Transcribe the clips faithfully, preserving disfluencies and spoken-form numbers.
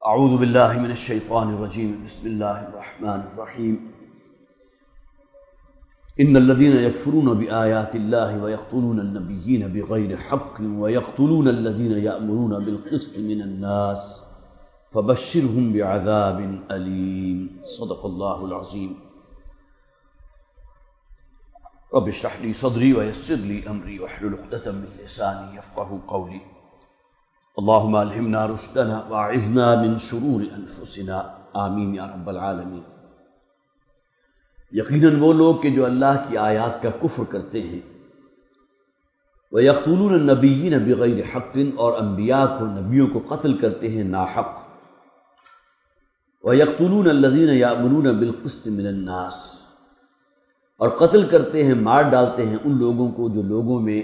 اعوذ باللہ من الشیطان الرجیم بسم اللہ الرحمن الرحیم ان الذين يكفرون بآيات الله ويقتلون النبيين بغير حق ويقتلون الذين يأمرون بالقسط من الناس فبشرهم بعذاب أليم صدق الله العظيم رب اشرح لي صدري ويسر لي أمري واحلل عقدة من لساني يفقهوا قولي اللهم الهمنا رشدنا واعذنا من شرور انفسنا آمین یا رب العالمین۔ یقیناً وہ لوگ کہ جو اللہ کی آیات کا کفر کرتے ہیں، وَيَقْتُلُونَ النَّبِيِّينَ بِغَيْرِ حَقٍ اور انبیاء کو نبیوں کو قتل کرتے ہیں ناحق، وَيَقْتُلُونَ الَّذِينَ يَأْمُرُونَ بِالْقِسْطِ مِنَ النَّاسِ اور قتل کرتے ہیں، مار ڈالتے ہیں ان لوگوں کو جو لوگوں میں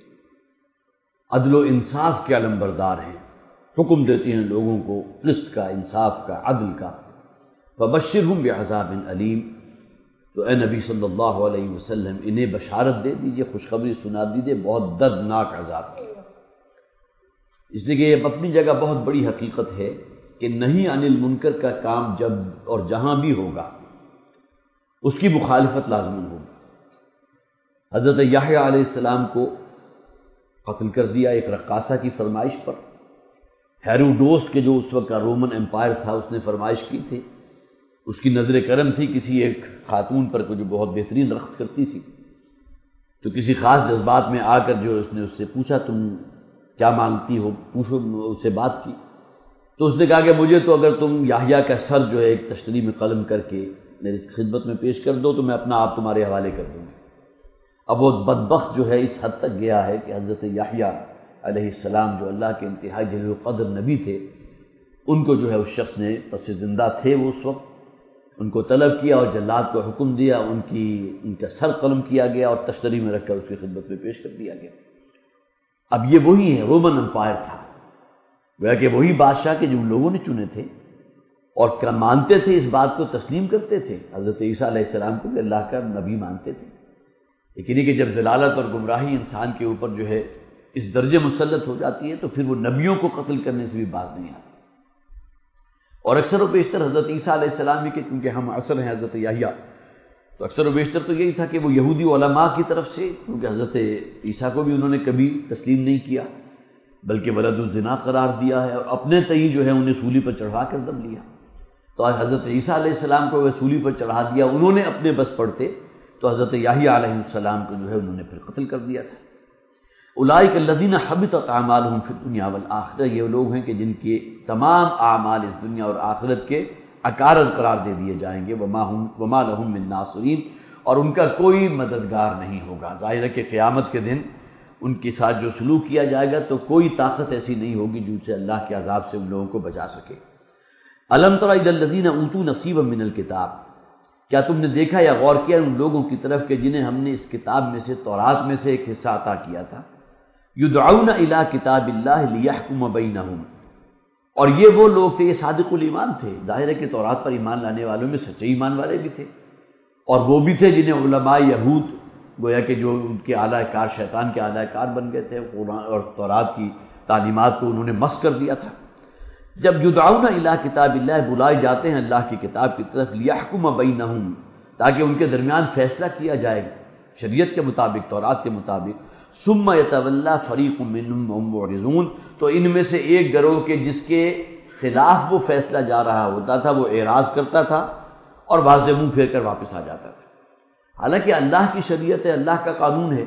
عدل و انصاف کے علمبردار ہیں، حکم دیتے ہیں لوگوں کو قسط کا، انصاف کا، عدل کا۔ فَبَشِّرْهُمْ بِعَذَابٍ أَلِيمٍ تو اے نبی صلی اللہ علیہ وسلم انہیں بشارت دے دیجئے، خوشخبری سنا دیجئے بہت دردناک عذاب کی۔ اس لیے کہ یہ اپنی جگہ بہت بڑی حقیقت ہے کہ نہی عن المنکر کا کام جب اور جہاں بھی ہوگا اس کی مخالفت لازماً ہوگی۔ حضرت یحییٰ علیہ السلام کو قتل کر دیا ایک رقاصہ کی فرمائش پر۔ ہیروڈوس کے جو اس وقت کا رومن امپائر تھا اس نے فرمائش کی تھی، اس کی نظر کرم تھی کسی ایک خاتون پر جو بہت بہترین رقص کرتی تھی، تو کسی خاص جذبات میں آ کر جو اس نے اس سے پوچھا تم کیا مانگتی ہو، پوچھو، اس سے بات کی تو اس نے کہا کہ مجھے تو اگر تم یحییٰ کا سر جو ہے ایک تشتری میں قلم کر کے میری خدمت میں پیش کر دو تو میں اپنا آپ تمہارے حوالے کر دوں گی۔ اب وہ بدبخت جو ہے اس حد تک گیا ہے کہ حضرت یحییٰ علیہ السلام جو اللہ کے انتہائی جلیل القدر نبی تھے، ان کو جو ہے اس شخص نے پس زندہ تھے وہ اس وقت، ان کو طلب کیا اور جلاد کو حکم دیا، ان کی ان کا سر قلم کیا گیا اور تشتری میں رکھ کر اس کی خدمت میں پیش کر دیا گیا۔ اب یہ وہی ہے، رومن امپائر تھا، گویا کہ وہی بادشاہ کے جو لوگوں نے چنے تھے اور کیا مانتے تھے، اس بات کو تسلیم کرتے تھے، حضرت عیسیٰ علیہ السلام کو بھی اللہ کا نبی مانتے تھے، لیکن یہ کہ جب ضلالت اور گمراہی انسان کے اوپر جو ہے اس درجے مسلط ہو جاتی ہے تو پھر وہ نبیوں کو قتل کرنے سے بھی باز نہیں آتی۔ اور اکثر و بیشتر حضرت عیسیٰ علیہ السلام ہی کہ کیونکہ ہم اصل ہیں حضرت یحییٰ، تو اکثر و بیشتر تو یہی تھا کہ وہ یہودی علماء کی طرف سے، کیونکہ حضرت عیسیٰ کو بھی انہوں نے کبھی تسلیم نہیں کیا بلکہ ولد الزنا قرار دیا ہے اور اپنے تئیں جو ہے انہیں سولی پر چڑھا کر دم لیا، تو آج حضرت عیسیٰ علیہ السلام کو وہ سولی پر چڑھا دیا، انہوں نے اپنے بس پڑھتے تو حضرت یحییٰ علیہ السلام کو جو ہے انہوں نے پھر قتل کر دیا تھا۔ اولئک الذین حبطت اعمالهم فی الدنیا والآخرہ، یہ لوگ ہیں کہ جن کے تمام اعمال اس دنیا اور آخرت کے اکارد قرار دے دیے جائیں گے، وما هم وما لهم من ناصرین، اور ان کا کوئی مددگار نہیں ہوگا۔ ظاہر ہے کہ قیامت کے دن ان کے ساتھ جو سلوک کیا جائے گا تو کوئی طاقت ایسی نہیں ہوگی جن سے اللہ کے عذاب سے ان لوگوں کو بچا سکے۔ الم تر الی الذین اوتوا نصیبا من الکتاب، کیا تم نے دیکھا یا غور کیا ان لوگوں کی طرف کہ جنہیں ہم نے اس کتاب میں سے، تورات میں سے ایک حصہ عطا کیا تھا، یدعون الی کتاب اللہ لیحکم بینہم، اور یہ وہ لوگ تھے، یہ صادق الایمان تھے، ظاہر ہے کہ تورات پر ایمان لانے والوں میں سچے ایمان والے بھی تھے، اور وہ بھی تھے جنہیں علماء یہود گویا کہ جو ان کے اعلیٰ کار، شیطان کے اعلیٰ کار بن گئے تھے، قرآن اور تورات کی تعلیمات کو انہوں نے مسخ کر دیا تھا۔ جب یدعون الی کتاب اللہ، بلائے جاتے ہیں اللہ کی کتاب کی طرف، لیحکم بینہم، تاکہ ان کے درمیان فیصلہ کیا جائے شریعت کے مطابق، تورات کے مطابق، ثم یتولی فریق منہم وہم معرضون، تو ان میں سے ایک گروہ کے جس کے خلاف وہ فیصلہ جا رہا ہوتا تھا وہ اعراض کرتا تھا اور بعض سے منہ پھیر کر واپس آ جاتا تھا۔ حالانکہ اللہ کی شریعت ہے، اللہ کا قانون ہے،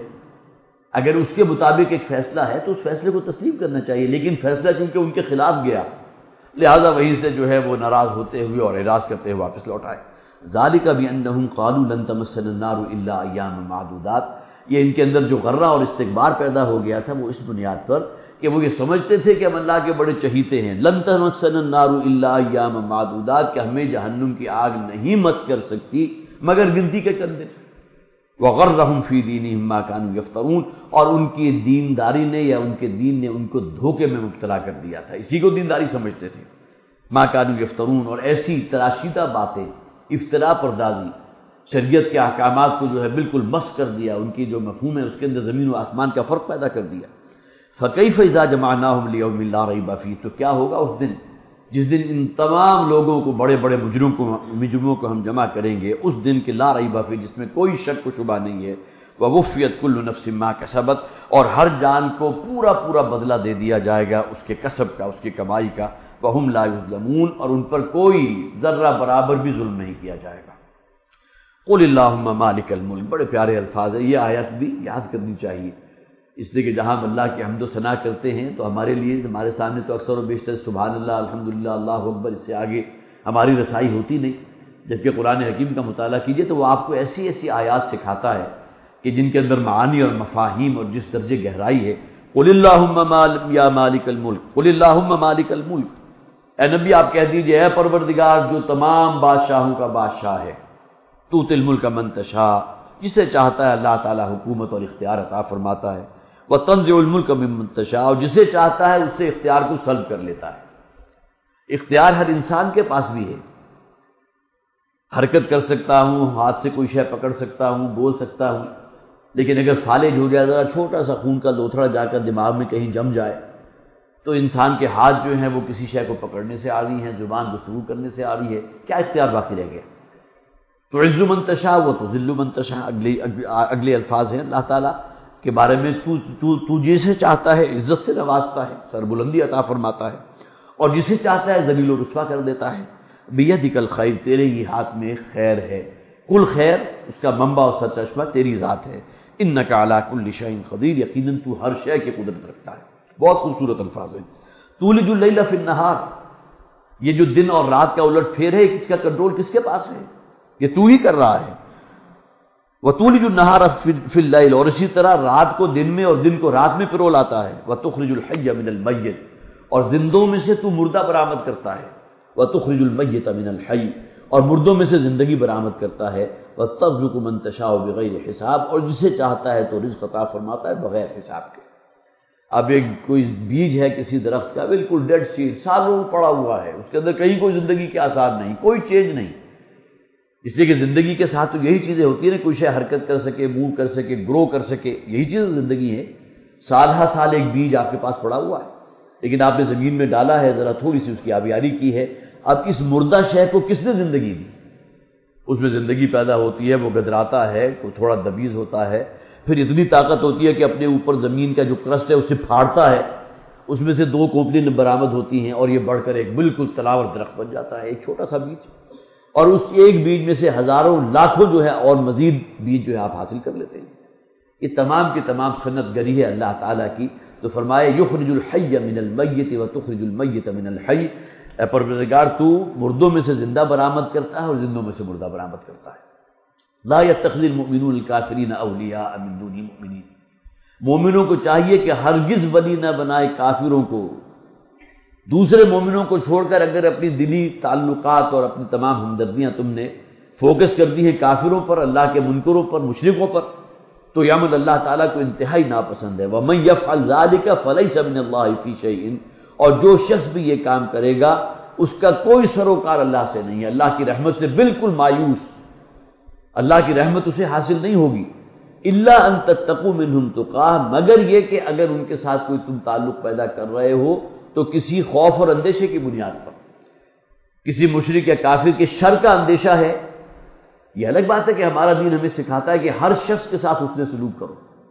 اگر اس کے مطابق ایک فیصلہ ہے تو اس فیصلے کو تسلیم کرنا چاہیے، لیکن فیصلہ چونکہ ان کے خلاف گیا لہذا وہیں سے جو ہے وہ ناراض ہوتے ہوئے اور اعراض کرتے ہوئے واپس لوٹ آئے۔ ذالک بانہم قالوا لن تمسنا النار الا ایاما معدودات، یہ ان کے اندر جو غرہ اور استکبار پیدا ہو گیا تھا وہ اس بنیاد پر کہ وہ یہ سمجھتے تھے کہ ہم اللہ کے بڑے چہیتے ہیں، لن تمسنا النار الا ایاما معدودات، کہ ہمیں جہنم کی آگ نہیں مس کر سکتی مگر گنتی کے چند دن۔ وغرہم فی دینہم ما کانوا یفترون، اور ان کی دینداری نے یا ان کے دین نے ان کو دھوکے میں مبتلا کر دیا تھا، اسی کو دینداری سمجھتے تھے۔ ما کانوا یفترون، اور ایسی تراشیدہ باتیں، افتراء پردازی، شریعت کے احکامات کو جو ہے بالکل مسخ کر دیا، ان کی جو مفہوم ہے اس کے اندر زمین و آسمان کا فرق پیدا کر دیا۔ فکیف اذا جمعناہم لیوم لا ریب فیہ، تو کیا ہوگا اس دن جس دن ان تمام لوگوں کو، بڑے بڑے مجرموں کو مجرموں کو ہم جمع کریں گے، اس دن کے لا ریب فیہ، جس میں کوئی شک و شبہ نہیں ہے، ووفیت کل نفس ما کسبت، اور ہر جان کو پورا پورا بدلہ دے دیا جائے گا اس کے کسب کا، اس کی کمائی کا، وہم لا یظلمون، اور ان پر کوئی ذرہ برابر بھی ظلم نہیں کیا جائے گا۔ قل اللہم مالک الملک، بڑے پیارے الفاظ ہیں، یہ آیت بھی یاد کرنی چاہیے، اس لیے کہ جہاں ہم اللہ کی حمد و ثنا کرتے ہیں تو ہمارے لیے، ہمارے سامنے تو اکثر و بیشتر سبحان اللہ، الحمدللہ، اللہ اکبر، اس سے آگے ہماری رسائی ہوتی نہیں، جبکہ قرآن حکیم کا مطالعہ کیجئے تو وہ آپ کو ایسی ایسی آیات سکھاتا ہے کہ جن کے اندر معانی اور مفاہیم اور جس درجے گہرائی ہے۔ قل اللہم مالک یا مالک الملک، قل اللہم مالک الملک، اے نبی آپ کہہ دیجئے اے پروردگار جو تمام بادشاہوں کا بادشاہ ہے، تؤتی الملک من تشاء، جسے چاہتا ہے اللہ تعالیٰ حکومت اور اختیار عطا فرماتا ہے، وتنزع الملک ممن تشاء، اور جسے چاہتا ہے اس سے اختیار کو سلب کر لیتا ہے۔ اختیار ہر انسان کے پاس بھی ہے، حرکت کر سکتا ہوں، ہاتھ سے کوئی شے پکڑ سکتا ہوں، بول سکتا ہوں، لیکن اگر فالج ہو جائے، ذرا چھوٹا سا خون کا لوتھڑا جا کر دماغ میں کہیں جم جائے تو انسان کے ہاتھ جو ہیں وہ کسی شے کو پکڑنے سے آ رہی ہیں، زبان گفتگو کرنے سے آ رہی ہے، کیا اختیار باقی رہ گیا؟ تعز من تشاء و تذل من تشاء، اگلی اگلے الفاظ ہیں اللہ تعالیٰ کے بارے میں، تو تو تو جسے چاہتا ہے عزت سے نوازتا ہے، سربلندی عطا فرماتا ہے، اور جسے چاہتا ہے ذلیل و رسوا کر دیتا ہے۔ بیدک الخیر، تیرے ہی ہاتھ میں خیر ہے، کل خیر، اس کا منبع اور سرچشمہ تیری ذات ہے، انک علی کل شیء قدیر، یقیناً تو ہر شے کی قدرت رکھتا ہے۔ بہت خوبصورت الفاظ ہیں۔ تولج اللیل فی النہار، یہ جو دن اور رات کا الٹ پھیر ہے، کس کا کنٹرول کس کے پاس ہے؟ یہ تو ہی کر رہا ہے۔ وتولج النہار فی اللیل، اور اسی طرح رات کو دن میں اور دن کو رات میں پرو لاتا ہے۔ وتخرج الحی من المیت، اور زندوں میں سے تو مردہ برآمد کرتا ہے۔ وتخرج المیت من الحی، اور مردوں میں سے زندگی برآمد کرتا ہے۔ وترزق من تشاء بغیر حساب، اور جسے چاہتا ہے تو رزق عطا فرماتا ہے بغیر حساب کے۔ اب ایک کوئی بیج ہے کسی درخت کا، بالکل ڈیڈ سیڈ، سالوں پڑا ہوا ہے، اس کے اندر کہیں کوئی زندگی کے آثار نہیں، کوئی چینج نہیں، اس لیے کہ زندگی کے ساتھ تو یہی چیزیں ہوتی ہیں نا، کوئی شے حرکت کر سکے، موو کر سکے، گرو کر سکے، یہی چیز زندگی ہے۔ سال ہر سال ایک بیج آپ کے پاس پڑا ہوا ہے، لیکن آپ نے زمین میں ڈالا ہے، ذرا تھوڑی سی اس کی آبیاری کی ہے، اب اس مردہ شے کو کس نے زندگی دی؟ اس میں زندگی پیدا ہوتی ہے، وہ گدراتا ہے، کوئی تھوڑا دبیز ہوتا ہے، پھر اتنی طاقت ہوتی ہے کہ اپنے اوپر زمین کا جو کرسٹ ہے اسے پھاڑتا ہے، اس میں سے دو کونپلی برآمد ہوتی ہیں، اور یہ بڑھ کر ایک بالکل تلاور درخت بن جاتا ہے، ایک چھوٹا سا بیج، اور اس ایک بیج میں سے ہزاروں لاکھوں جو ہے اور مزید بیج جو ہے آپ حاصل کر لیتے ہیں۔ یہ تمام کی تمام سنت گری ہے اللہ تعالیٰ کی، تو فرمائے یخرج الحی من المیت وتخرج المیت من الحی، اے پروردگار تو مردوں میں سے زندہ برآمد کرتا ہے اور زندوں میں سے مردہ برآمد کرتا ہے۔ لا يتخذ المؤمنون الکافرین اولیاء من دون المؤمنین، مومنوں کو چاہیے کہ ہرگز ولی نہ بنائے کافروں کو، دوسرے مومنوں کو چھوڑ کر اگر اپنی دلی تعلقات اور اپنی تمام ہمدردیاں تم نے فوکس کر دی ہے کافروں پر، اللہ کے منکروں پر، مشرکوں پر، تو یہ عمل اللہ تعالیٰ کو انتہائی ناپسند ہے۔ وَمَن يَفْعَلْ ذَلِكَ فَلَيْسَ مِنَ اللَّهِ فِي شَيْءٍ، اور جو شخص بھی یہ کام کرے گا اس کا کوئی سروکار اللہ سے نہیں ہے، اللہ کی رحمت سے بالکل مایوس، اللہ کی رحمت اسے حاصل نہیں ہوگی۔ إِلَّا أَن تَتَّقُوا مِنْهُمْ تُقَاةً، مگر یہ کہ اگر ان کے ساتھ کوئی تم تعلق پیدا کر رہے ہو تو کسی خوف اور اندیشے کی بنیاد پر، کسی مشرک یا کافر کے شر کا اندیشہ ہے، یہ الگ بات ہے کہ ہمارا دین ہمیں سکھاتا ہے کہ ہر شخص کے ساتھ حسن سلوک کرو،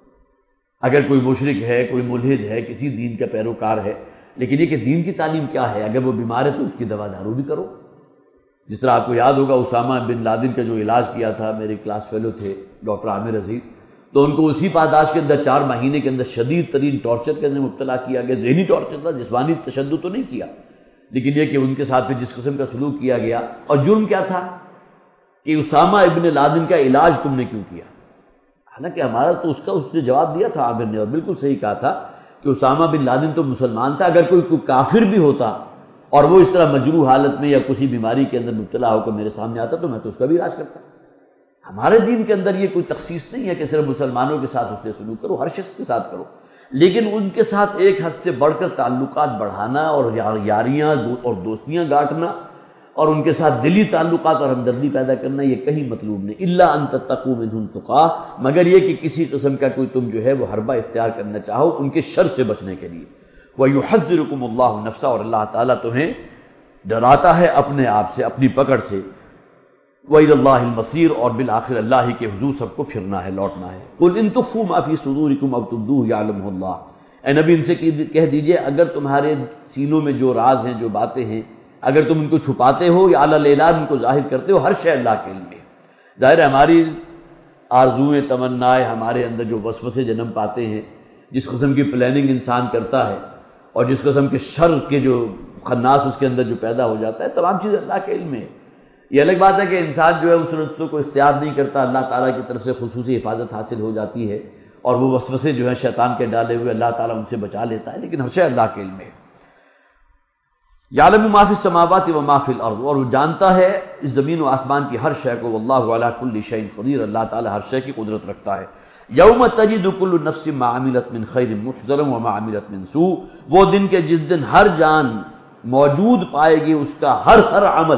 اگر کوئی مشرک ہے، کوئی ملحد ہے، کسی دین کا پیروکار ہے، لیکن یہ کہ دین کی تعلیم کیا ہے، اگر وہ بیمار ہے تو اس کی دوا دارو بھی کرو۔ جس طرح آپ کو یاد ہوگا اسامہ بن لادن کا جو علاج کیا تھا، میرے کلاس فیلو تھے ڈاکٹر عامر عزیز، تو ان کو اسی پاداش کے اندر چار مہینے کے اندر شدید ترین ٹارچر کے اندر مبتلا کیا گیا، ذہنی ٹارچر تھا، جسمانی تشدد تو نہیں کیا، لیکن یہ کہ ان کے ساتھ پھر جس قسم کا سلوک کیا گیا، اور جرم کیا تھا کہ اسامہ ابن لادن کا علاج تم نے کیوں کیا؟ حالانکہ ہمارا تو اس کا اس نے جواب دیا تھا عامر نے، اور بالکل صحیح کہا تھا کہ اسامہ بن لادن تو مسلمان تھا، اگر کوئی, کوئی کافر بھی ہوتا اور وہ اس طرح مجروح حالت میں یا کسی بیماری کے اندر مبتلا ہو کر میرے سامنے آتا تو میں تو اس کا بھی علاج کرتا۔ ہمارے دین کے اندر یہ کوئی تخصیص نہیں ہے کہ صرف مسلمانوں کے ساتھ اس سے سلوک کرو، ہر شخص کے ساتھ کرو، لیکن ان کے ساتھ ایک حد سے بڑھ کر تعلقات بڑھانا اور یاریاں اور دوستیاں گاٹنا اور ان کے ساتھ دلی تعلقات اور ہمدردی پیدا کرنا یہ کہیں مطلوب نہیں۔ الا ان تتقوا منهم تقاۃ، مگر یہ کہ کسی قسم کا کوئی تم جو ہے وہ حربہ اختیار کرنا چاہو ان کے شر سے بچنے کے لیے۔ وَيُحَذِّرُكُمُ اللَّهُ نَفْسَهُ، اور اللہ تعالیٰ تمہیں ڈراتا ہے اپنے آپ سے، اپنی پکڑ سے، وَإِلَى اللَّهِ الْمَصِيرُ، اور بالآخر اللہ ہی کے حضور سب کو پھرنا ہے، لوٹنا ہے۔ قُلْ إِن تُخْفُوا مَا فِي صُدُورِكُمْ أَوْ تُبْدُوهُ يَعْلَمْهُ اللَّهُ، اے نبی ان سے کہہ دیجئے اگر تمہارے سینوں میں جو راز ہیں، جو باتیں ہیں، اگر تم ان کو چھپاتے ہو یا علی الاعلان ان کو ظاہر کرتے ہو، ہر شے اللہ کے علم ہے۔ ظاہر ہے ہماری آرزوئیں، تمنائیں، ہمارے اندر جو وسوسے جنم پاتے ہیں، جس قسم کی پلاننگ انسان کرتا ہے اور جس قسم کے شر کے جو خناس اس کے اندر جو پیدا ہو جاتا ہے، تمام چیزیں اللہ کے علم میں ہے۔ یہ الگ بات ہے کہ انسان جو ہے اس رستوں کو اختیار نہیں کرتا، اللہ تعالیٰ کی طرف سے خصوصی حفاظت حاصل ہو جاتی ہے اور وہ وسوسے جو ہیں شیطان کے ڈالے ہوئے اللہ تعالیٰ ان سے بچا لیتا ہے، لیکن ہر شے اللہ کے علم میں ہے۔ یعلم ما فی السماوات و ما فی الارض، اور وہ جانتا ہے اس زمین و آسمان کی ہر شے کو، واللہ علی کل شیء قدیر، اللہ تعالیٰ ہر شے کی قدرت رکھتا ہے۔ یوم تجد کل نفس ما عملت من خیر محضرا وما عملت من سوء، وہ دن کے جس دن ہر جان موجود پائے گی اس کا ہر ہر عمل،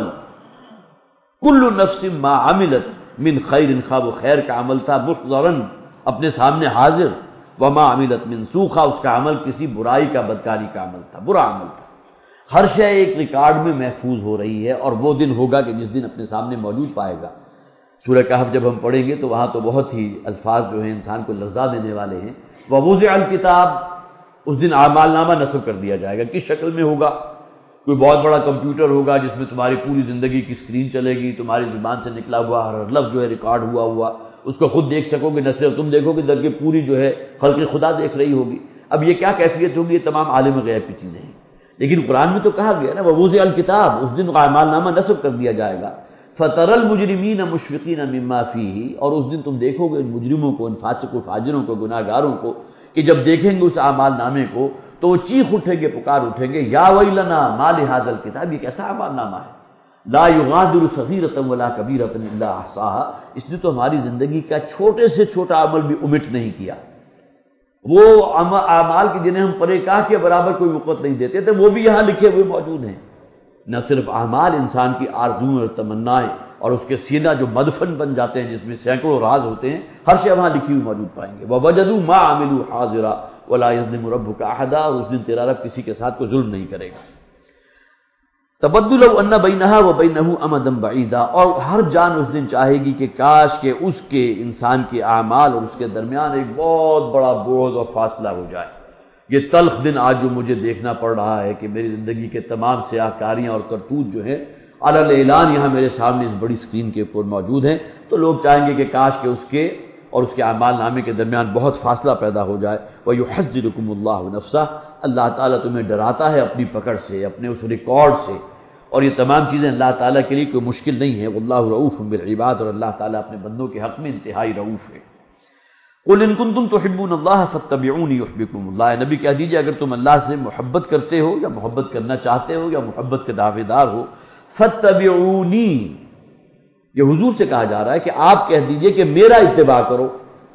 کل نفس ما عملت من خیر، خواہ وہ خیر کا عمل تھا، محضرا اپنے سامنے حاضر، وما عملت من سوء، خواہ اس کا عمل کسی برائی کا، بدکاری کا عمل تھا، برا عمل تھا، ہر شے ایک ریکارڈ میں محفوظ ہو رہی ہے، اور وہ دن ہوگا کہ جس دن اپنے سامنے موجود پائے گا۔ سورہ کہف جب ہم پڑھیں گے تو وہاں تو بہت ہی الفاظ جو ہیں انسان کو لرزا دینے والے ہیں۔ ووضع الکتاب، اس دن اعمال نامہ نصب کر دیا جائے گا، کس شکل میں ہوگا؟ کوئی بہت بڑا کمپیوٹر ہوگا جس میں تمہاری پوری زندگی کی اسکرین چلے گی، تمہاری زبان سے نکلا ہوا ہر لفظ جو ہے ریکارڈ ہوا ہوا، اس کو خود دیکھ سکو گے، نہ صرف تم دیکھو گے بلکہ پوری جو ہے خلق خدا دیکھ رہی ہوگی۔ اب یہ کیا کیفیت ہوگی؟ یہ تمام عالم غیب کی چیزیں ہیں، لیکن قرآن میں تو کہا گیا نا ووضع الکتاب، اس دن اعمال نامہ نصب کر دیا جائے گا۔ فَتَرَى الْمُجْرِمِينَ مُشْفِقِينَ مِمَّا فِيهِ، اور اس دن تم دیکھو گے ان مجرموں کو، ان فاسق و فاجروں کو، گناہ گاروں کو، کہ جب دیکھیں گے اس اعمال نامے کو تو وہ چیخ اٹھیں گے، پکار اٹھیں گے، یا ویلنا ما لہذا الکتاب، یہ کیسا اعمال نامہ ہے، لا یغادر صغیرۃ ولا کبیرۃ الا احصاها، اس نے تو ہماری زندگی کا چھوٹے سے چھوٹا عمل بھی omit نہیں کیا۔ وہ اعمال کی جنہیں ہم پرے کاہ کے برابر کوئی وقت نہیں دیتے تھے، وہ بھی یہاں لکھے ہوئے موجود ہیں۔ نہ صرف اعمال، انسان کی آرزوئیں اور تمنائیں اور اس کے سینہ جو مدفن بن جاتے ہیں جس میں سینکڑوں راز ہوتے ہیں، ہر شے وہاں لکھی ہوئی موجود پائیں گے۔ وَوَجَدُوا مَا عَمِلُوا حَاضِرًا وَلَا يَظْلِمُ رَبُّكَ أَحَدًا، اور اس دن تیرا رب کسی کے ساتھ کوئی ظلم نہیں کرے گا۔ تَوَدُّ لَوْ أَنَّ بَيْنَهَا وَبَيْنَهُ أَمَدًا بَعِيدًا، اور ہر جان اس دن چاہے گی کہ کاش کہ اس کے انسان کے اعمال اور اس کے درمیان ایک بہت بڑا بوجھ اور فاصلہ ہو جائے۔ یہ تلخ دن آج جو مجھے دیکھنا پڑ رہا ہے کہ میری زندگی کے تمام سیاہ کاریاں اور کرتوت جو ہیں علی الاعلان یہاں میرے سامنے اس بڑی اسکرین کے اوپر موجود ہیں، تو لوگ چاہیں گے کہ کاش کہ اس کے اور اس کے اعمال نامے کے درمیان بہت فاصلہ پیدا ہو جائے۔ وَيُحَذِّرُكُمُ اللَّهُ نَفْسَهُ، اللہ تعالیٰ تمہیں ڈراتا ہے اپنی پکڑ سے، اپنے اس ریکارڈ سے، اور یہ تمام چیزیں اللہ تعالیٰ کے لیے کوئی مشکل نہیں ہے۔ وَاللَّهُ رؤوف بالعباد، اور اللہ تعالیٰ اپنے بندوں کے حق میں انتہائی رؤوف ہے۔ قُلْ إِن كُنتُمْ تُحِبُّونَ اللَّهَ فَاتَّبِعُونِي يُحْبِبْكُمُ اللَّهُ، نبی کہہ دیجیے اگر تم اللہ سے محبت کرتے ہو یا محبت کرنا چاہتے ہو یا محبت کے دعوے دار ہو، فَاتَّبِعُونِی، یہ حضور سے کہا جا رہا ہے کہ آپ کہہ دیجئے کہ میرا اتباع کرو،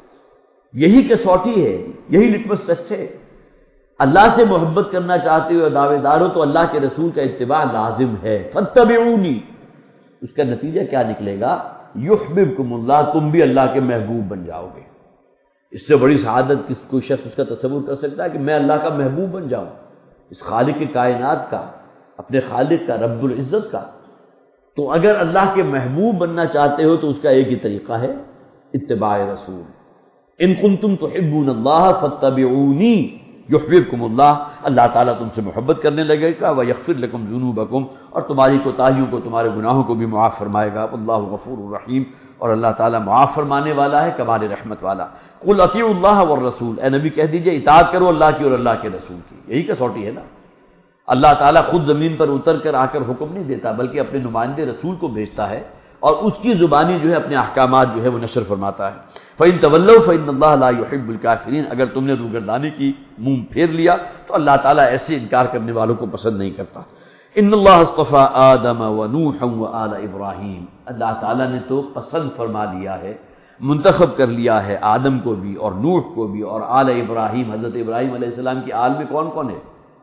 یہی کسوٹی ہے، یہی لٹمس ٹیسٹ ہے۔ اللہ سے محبت کرنا چاہتے ہو یا دعوے دار ہو تو اللہ کے رسول کا اتباع لازم ہے۔ فَاتَّبِعُونِی، اس کا نتیجہ کیا نکلے گا؟ یحببکم اللہ، تم بھی اللہ کے محبوب بن جاؤ گے۔ اس سے بڑی سعادت کس کوئی شخص اس کا تصور کر سکتا ہے کہ میں اللہ کا محبوب بن جاؤں، اس خالق کائنات کا، اپنے خالق کا، رب العزت کا۔ تو اگر اللہ کے محبوب بننا چاہتے ہو تو اس کا ایک ہی طریقہ ہے، اتباع رسول۔ ان کنتم تحبون اللہ فاتبعونی یحببکم اللہ، اللہ تعالیٰ تم سے محبت کرنے لگے گا، ویغفر لکم ذنوبکم، اور تمہاری کوتاہیوں کو، تمہارے گناہوں کو بھی معاف فرمائے گا۔ واللہ غفور الرحیم، اور اللہ تعالیٰ معاف فرمانے والا ہے، کمال رحمت والا۔ قل اطیعوا اللہ والرسول، اے نبی کہہ دیجئے اطاعت کرو اللہ کی اور اللہ کے رسول کی، یہی کسوٹی ہے نا۔ اللہ تعالیٰ خود زمین پر اتر کر آ کر حکم نہیں دیتا بلکہ اپنے نمائندے رسول کو بھیجتا ہے اور اس کی زبانی جو ہے اپنے احکامات جو ہے وہ نشر فرماتا ہے۔ فَإِن تَوَلَّوْا فَإِنَّ اللَّهَ لَا يُحِبُّ الْكَافِرِينَ، اگر تم نے روگردانی کی، منہ پھیر لیا تو اللہ تعالیٰ ایسے انکار کرنے والوں کو پسند نہیں کرتا۔ ان اللہ اصطفى آدم ونوحا وآل ابراہیم، اللہ تعالیٰ نے تو پسند فرما لیا ہے، منتخب کر لیا ہے آدم کو بھی اور نوح کو بھی اور آل ابراہیم، حضرت ابراہیم علیہ السلام کی آل میں کون کون ہے؟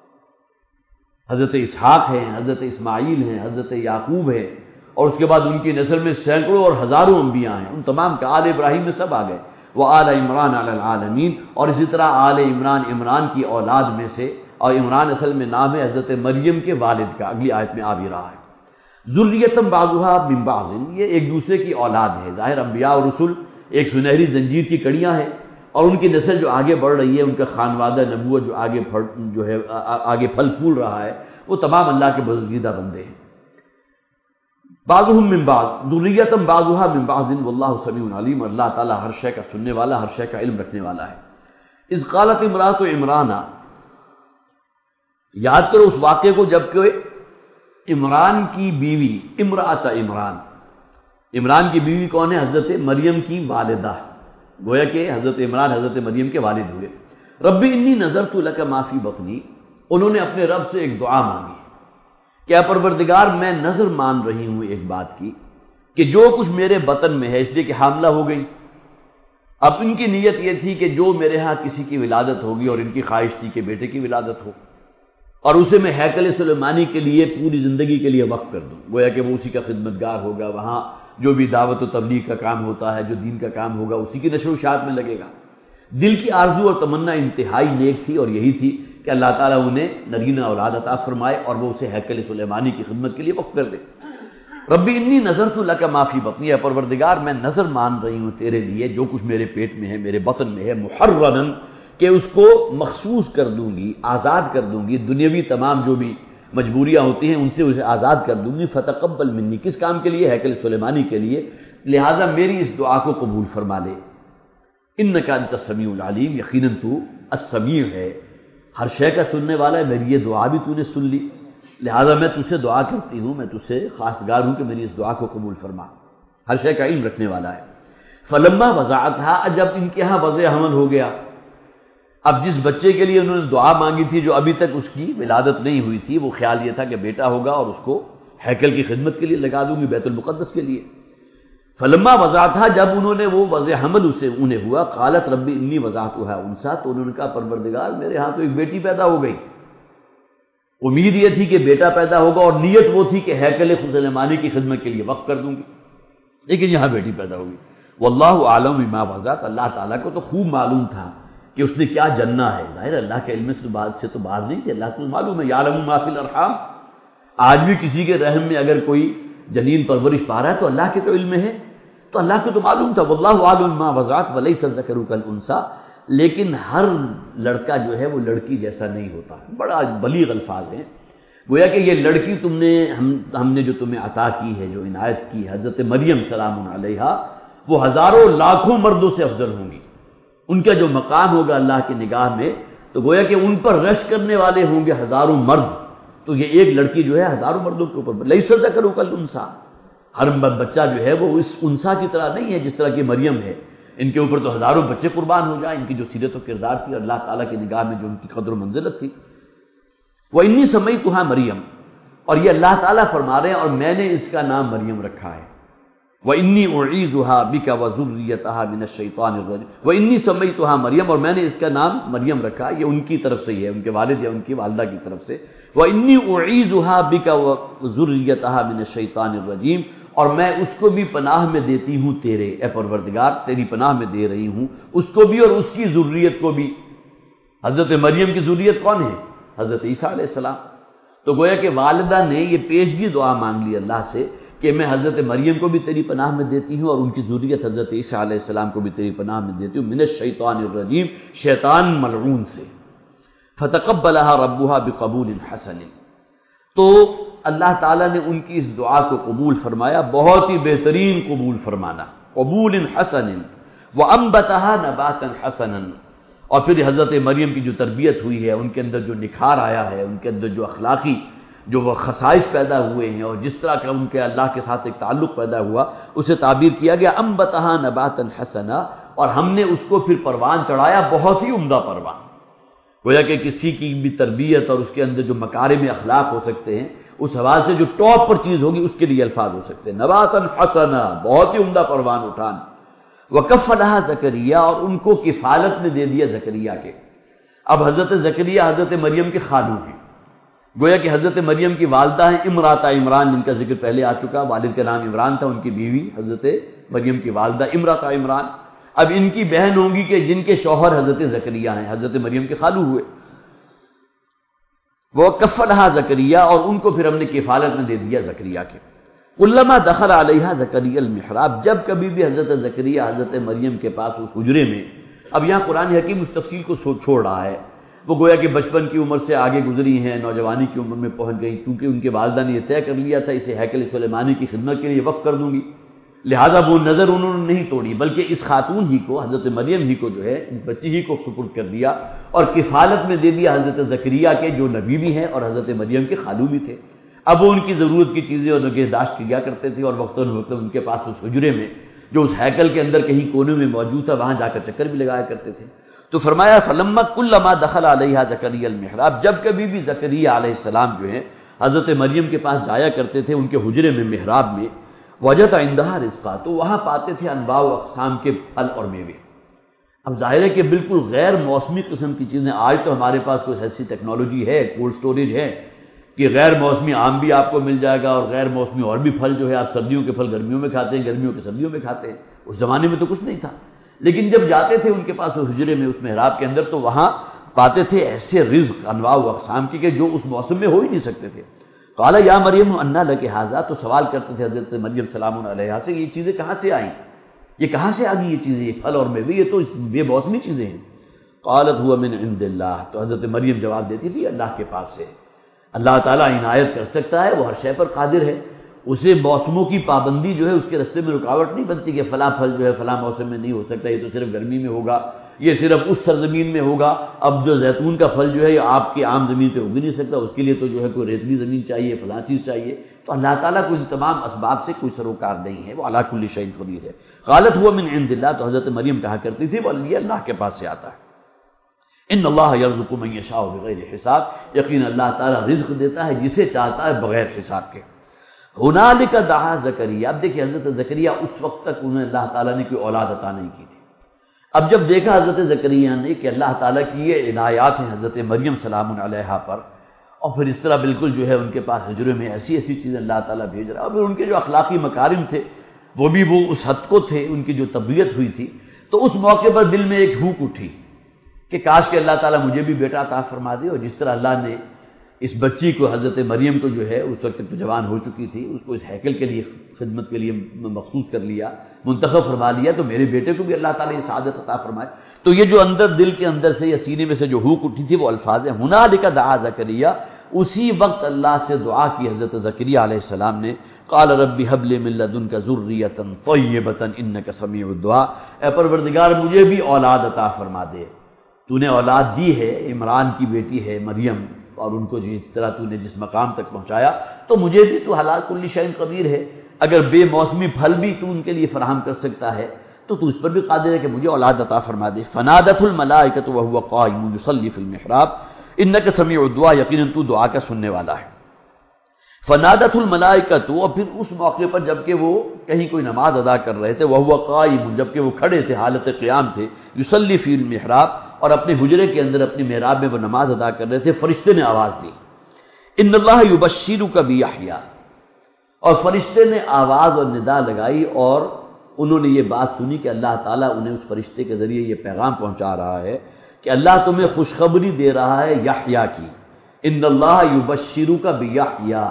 حضرت اسحاق ہیں، حضرت اسماعیل ہیں، حضرت یعقوب ہے، اور اس کے بعد ان کی نسل میں سینکڑوں اور ہزاروں انبیاء ہیں، ان تمام کا آل ابراہیم میں سب آ گئے۔ وہ آل عمران علی العالمین، اور اسی طرح آل عمران، عمران کی اولاد میں سے اور عمران اصل میں نام ہے حضرت مریم کے والد کا، اگلی آیت میں آ بھی رہا ہے۔ ذریۃ بعضھا من بعض، یہ ایک دوسرے کی اولاد ہے۔ ظاہر انبیاء اور رسل ایک سنہری زنجیر کی کڑیاں ہیں، اور ان کی نسل جو آگے بڑھ رہی ہے، ان کا خانوادہ نبوت جو آگے پھل جو ہے آگے پھل پھول رہا ہے، وہ تمام اللہ کے برگزیدہ بندے ہیں۔ بعضهم من بعض ذریۃ بعضھا من بعض واللہ سمیع علیم، اللہ تعالیٰ ہر شے کا سننے والا، ہر شے کا علم رکھنے والا ہے۔ اذ قالت امرأۃ عمران، یاد کرو اس واقعے کو جب کہ عمران کی بیوی، امرأۃ عمران، عمران کی بیوی کون ہے؟ حضرت مریم کی والدہ، گویا کہ حضرت عمران حضرت مریم کے والد ہوئے۔ ربی انی نذرت لک ما فی بطنی، انہوں نے اپنے رب سے ایک دعا مانگی کہ اے پروردگار میں نظر مان رہی ہوں ایک بات کی کہ جو کچھ میرے بطن میں ہے، اس لیے کہ حاملہ ہو گئی، اب ان کی نیت یہ تھی کہ جو میرے ہاں کسی کی ولادت ہوگی، اور ان کی خواہش تھی کہ بیٹے کی ولادت ہو، اور اسے میں ہیکل سلیمانی کے لیے پوری زندگی کے لیے وقف کر دوں، گویا کہ وہ اسی کا خدمتگار ہوگا، وہاں جو بھی دعوت و تبلیغ کا کام ہوتا ہے، جو دین کا کام ہوگا، اسی کی نشر و اشاعت میں لگے گا۔ دل کی آرزو اور تمنا انتہائی نیک تھی، اور یہی تھی کہ اللہ تعالیٰ انہیں نرینہ اولاد عطا فرمائے اور وہ اسے ہیکل سلیمانی کی خدمت کے لیے وقف کر دے۔ ربی انی نذرت لک ما فی بطنی، اے پروردگار میں نظر مان رہی ہوں تیرے لیے جو کچھ میرے پیٹ میں ہے، میرے بطن میں ہے، محررا، کہ اس کو مخصوص کر دوں گی، آزاد کر دوں گی، دنیاوی تمام جو بھی مجبوریاں ہوتی ہیں ان سے اسے آزاد کر دوں گی۔ فتقبل منی، کس کام کے لیے؟ ہیکل سلیمانی کے لیے، لہذا میری اس دعا کو قبول فرما لے۔ انک انت السمیع العلیم، یقیناً تو السمیع ہے، ہر شے کا سننے والا ہے، میری یہ دعا بھی تو نے سن لی، لہذا میں تجھ سے دعا کرتی ہوں، میں تجھ سے خواستگار ہوں کہ میری اس دعا کو قبول فرما، ہر شے کا علم رکھنے والا ہے۔ فلما وضعتھا، جب ان کے ہاں وضع حمل ہو گیا، اب جس بچے کے لیے انہوں نے دعا مانگی تھی جو ابھی تک اس کی ولادت نہیں ہوئی تھی، وہ خیال یہ تھا کہ بیٹا ہوگا اور اس کو ہیکل کی خدمت کے لیے لگا دوں گی، بیت المقدس کے لیے۔ فلما وضعتھا، جب انہوں نے وہ وضع حمل اسے انہیں ہوا، قالت ربی انی وضعتھا انثی، تو انہوں نے کہا پروردگار میرے ہاں تو ایک بیٹی پیدا ہو گئی، امید یہ تھی کہ بیٹا پیدا ہوگا اور نیت وہ تھی کہ ہیکل سلیمانی کی خدمت کے لیے وقف کر دوں گی، لیکن یہاں بیٹی پیدا ہوگی۔ واللہ اعلم بما وضعت، اللہ تعالیٰ کو تو خوب معلوم تھا کہ اس نے کیا جننا ہے، ظاہر اللہ کے علم سے بات سے تو بات نہیں کہ اللہ کو معلوم ہے، یعلم ما فی الارحام، آج بھی کسی کے رحم میں اگر کوئی جنین پرورش پا رہا ہے تو اللہ کے تو علم میں ہے، تو اللہ کو تو معلوم تھا، واللہ اعلم بما وضعت ولیس الذکر کالانثی، لیکن ہر لڑکا جو ہے وہ لڑکی جیسا نہیں ہوتا، بڑا بلیغ الفاظ ہیں، گویا کہ یہ لڑکی تم نے ہم ہم نے جو تمہیں عطا کی ہے، جو عنایت کی حضرت مریم سلام علیہا، وہ ہزاروں لاکھوں مردوں سے افضل ہوں گی، ان کا جو مقام ہوگا اللہ کی نگاہ میں، تو گویا کہ ان پر رش کرنے والے ہوں گے ہزاروں مرد، تو یہ ایک لڑکی جو ہے ہزاروں مردوں کے اوپر، لیس الذکر کالانثی، ہر بچہ جو ہے وہ اس انثیٰ کی طرح نہیں ہے جس طرح کی مریم ہے، ان کے اوپر تو ہزاروں بچے قربان ہو جائیں، ان کی جو سیرت و کردار تھی، اللہ تعالیٰ کی نگاہ میں جو ان کی قدر و منزلت تھی۔ وَإِنِّي سَمَّيْتُهَا مریم، اور یہ اللہ تعالیٰ فرما رہے ہیں اور میں نے اس کا نام مریم رکھا ہے۔ وَإِنِّي أُعِيذُهَا بِكَ وَذُرِّيَّتَهَا مِنَ الشَّيْطَانِ الرَّجِيمِ، وَإِنِّي سَمَّيْتُهَا مریم، اور میں نے اس کا نام مریم رکھا، یہ ان کی طرف سے ہی ہے، ان کے والد یا ان کی والدہ کی طرف سے۔ وَإِنِّي أُعِيذُهَا بِكَ وَذُرِّيَّتَهَا مِنَ الشَّيْطَانِ الرَّجِيمِ، اور میں اس کو بھی پناہ میں دیتی ہوں تیرے، اے پروردگار تیری پناہ میں دے رہی ہوں اس کو بھی اور اس کی ذریت کو بھی۔ حضرت مریم کی ذریت کون ہے؟ حضرت عیسیٰ علیہ السلام۔ تو گویا کہ والدہ نے یہ پیشگی دعا مانگ لی اللہ سے کہ میں حضرت مریم کو بھی تیری پناہ میں دیتی ہوں اور ان کی ذریت حضرت عیسیٰ علیہ السلام کو بھی تیری پناہ میں دیتی ہوں، من الشیطان الرجیم، شیطان ملعون سے۔ فتقبلها ربها بقبول حسن، تو اللہ تعالیٰ نے ان کی اس دعا کو قبول فرمایا، بہت ہی بہترین قبول فرمانا، قبول حسن، وانبتها نباتا حسنا، اور پھر حضرت مریم کی جو تربیت ہوئی ہے، ان کے اندر جو نکھار آیا ہے، ان کے اندر جو اخلاقی جو وہ خصائص پیدا ہوئے ہیں اور جس طرح کا ان کے اللہ کے ساتھ ایک تعلق پیدا ہوا، اسے تعبیر کیا گیا انبتها نباتا حسنا، اور ہم نے اس کو پھر پروان چڑھایا، بہت ہی عمدہ پروان۔ گویا کہ کسی کی بھی تربیت اور اس کے اندر جو مکارم اخلاق ہو سکتے ہیں، اس حوالے سے جو ٹاپ پر چیز ہوگی اس کے لیے الفاظ ہو سکتے ہیں، نباتا حسنا، بہت ہی عمدہ پروان اٹھان۔ وکفلھا زکریا، اور ان کو کفالت میں دے دیا زکریا کے۔ اب حضرت زکریا حضرت مریم کے خالو ہیں، گویا کہ حضرت مریم کی والدہ ہیں امرأۃ عمران، جن کا ذکر پہلے آ چکا، والد کا نام عمران تھا، ان کی بیوی حضرت مریم کی والدہ امرأۃ عمران۔ اب ان کی بہن ہوں گی کہ جن کے شوہر حضرت زکریا ہیں، حضرت مریم کے خالو ہوئے۔ وَكَفَّلَهَا زکریا، اور ان کو پھر ہم نے کفالت میں دے دیا زکریا کے. کلما دخل علیہا زکریا المحراب، جب کبھی بھی حضرت زکریا حضرت مریم کے پاس اس حجرے میں، اب یہاں قرآن حکیم اس تفصیل کو چھوڑ رہا ہے، وہ گویا کہ بچپن کی عمر سے آگے گزری ہیں، نوجوانی کی عمر میں پہنچ گئی، کیونکہ ان کے والدہ نے یہ طے کر لیا تھا اسے ہیکل سلیمانی کی خدمت کے لیے وقف کر دوں گی، لہذا وہ نظر انہوں نے نہیں توڑی، بلکہ اس خاتون ہی کو، حضرت مریم ہی کو جو ہے، اس بچی ہی کو سپرد کر دیا اور کفالت میں دے دیا حضرت زکریا کے، جو نبی بھی ہیں اور حضرت مریم کے خالو بھی تھے. اب وہ ان کی ضرورت کی چیزیں اور نگہداشت کیا کرتے تھے، اور وقتاً وقتاً ان کے پاس اس حجرے میں جو اس ہیکل کے اندر کہیں کونے میں موجود تھا وہاں جا کر چکر بھی لگایا کرتے تھے. تو فرمایا فلما کلما دخل علیہا زکریا المحراب، جب کبھی بھی زکریا علیہ السلام جو ہے حضرت مریم کے پاس جایا کرتے تھے ان کے حجرے میں، محراب میں، وجد عندها رزقا، تو وہاں پاتے تھے انواع و اقسام کے پھل اور میوے. اب ظاہر ہے کہ بالکل غیر موسمی قسم کی چیزیں، آج تو ہمارے پاس کوئی ایسی ٹیکنالوجی ہے، کولڈ سٹوریج ہے کہ غیر موسمی آم بھی آپ کو مل جائے گا، اور غیر موسمی اور بھی پھل جو ہے، آپ سردیوں کے پھل گرمیوں میں کھاتے ہیں، گرمیوں کے سردیوں میں کھاتے ہیں. اس زمانے میں تو کچھ نہیں تھا، لیکن جب جاتے تھے ان کے پاس اس حجرے میں، اس محراب کے اندر، تو وہاں پاتے تھے ایسے رزق انواع و اقسام کی کہ جو اس موسم میں ہو ہی نہیں سکتے تھے. قال یا مریم انا لک ھذا، تو سوال کرتے تھے حضرت مریم سلام علیہا سے، یہ چیزیں کہاں سے آئیں، یہ کہاں سے آ گئی یہ چیزیں، یہ پھل اور میوے، یہ تو بے موسمی چیزیں ہیں. قالت هو من عند اللہ، تو حضرت مریم جواب دیتی تھی اللہ کے پاس سے. اللہ تعالیٰ عنایت کر سکتا ہے، وہ ہر شے پر قادر ہے، اسے موسموں کی پابندی جو ہے اس کے راستے میں رکاوٹ نہیں بنتی کہ فلاں پھل جو ہے فلاں موسم میں نہیں ہو سکتا، یہ تو صرف گرمی میں ہوگا، یہ صرف اس سرزمین میں ہوگا. اب جو زیتون کا پھل جو ہے یہ آپ کی عام زمین پہ اگ نہیں سکتا، اس کے لیے تو جو ہے کوئی ریتلی زمین چاہیے، فلاں چیز چاہیے. تو اللہ تعالیٰ کو ان تمام اسباب سے کوئی سروکار نہیں ہے، وہ علی کل شیء قدیر ہے. قالت هو من عند اللہ، تو حضرت مریم کہا کرتی تھی وہ یہ اللہ کے پاس سے آتا ہے. ان اللہ یرزق من یشاء بغیر حساب، یقین اللہ تعالیٰ رزق دیتا ہے جسے چاہتا ہے بغیر حساب کے. ہنالک دعا زکریا، اب دیکھیے حضرت زکریا اس وقت تک انہیں اللہ تعالیٰ نے کوئی اولاد عطا نہیں کی تھی. اب جب دیکھا حضرت زکریا نے کہ اللہ تعالیٰ کی یہ عنایات ہیں حضرت مریم سلام علیہا پر، اور پھر اس طرح بالکل جو ہے ان کے پاس حجرے میں ایسی ایسی چیزیں اللہ تعالیٰ بھیج رہا ہے، اور پھر ان کے جو اخلاقی مکارم تھے وہ بھی وہ اس حد کو تھے، ان کی جو طبیعت ہوئی تھی، تو اس موقع پر دل میں ایک بھوک اٹھی کہ کاش کہ اللہ تعالیٰ مجھے بھی بیٹا عطا فرما دے. اور جس طرح اللہ نے اس بچی کو، حضرت مریم کو جو ہے اس وقت تو جوان ہو چکی تھی، اس کو اس ہیکل کے لیے خدمت کے لیے مخصوص کر لیا، منتخب فرما لیا، تو میرے بیٹے کو بھی اللہ تعالیٰ یہ سعادت عطا فرمائے. تو یہ جو اندر دل کے اندر سے یا سینے میں سے جو ہوک اٹھی تھی وہ الفاظ ہیں. ہنالک دعا زکریا، اسی وقت اللہ سے دعا کی حضرت زکریا علیہ السلام نے. قال رب هب لي من لدنك ذرية طيبة انك سميع الدعاء، اے پروردگار مجھے بھی اولاد عطا فرما دے. تو نے اولاد دی ہے، عمران کی بیٹی ہے مریم، اور ان کو جس طرح تو نے جس مقام تک پہنچایا، تو مجھے بھی تو علی کل شیء قدیر ہے. اگر بے موسمی پھل بھی تو ان کے لیے فراہم کر سکتا ہے تو تو اس پر بھی قادر ہے کہ مجھے اولاد عطا فرما دے. فنادت الملائکۃ وهو قائم یصلی فی المحراب انک سمیع الدعاء، یقیناً تو دعا کا سننے والا ہے. فنادت الملائکۃ، اور پھر اس موقع پر جبکہ وہ کہیں کوئی نماز ادا کر رہے تھے، وهو قائم، جبکہ وہ کھڑے تھے حالت قیام تھے، یصلی فی المحراب، اور اپنے حجرے کے اندر اپنی محراب میں وہ نماز ادا کر رہے تھے، فرشتے نے آواز دی ان اللہ یبشرک بیحییٰ، اور فرشتے نے آواز اور ندا لگائی، اور انہوں نے یہ بات سنی کہ اللہ تعالیٰ انہیں اس فرشتے کے ذریعے یہ پیغام پہنچا رہا ہے کہ اللہ تمہیں خوشخبری دے رہا ہے یحییٰ کی. ان اللہ یبشرک بیحییٰ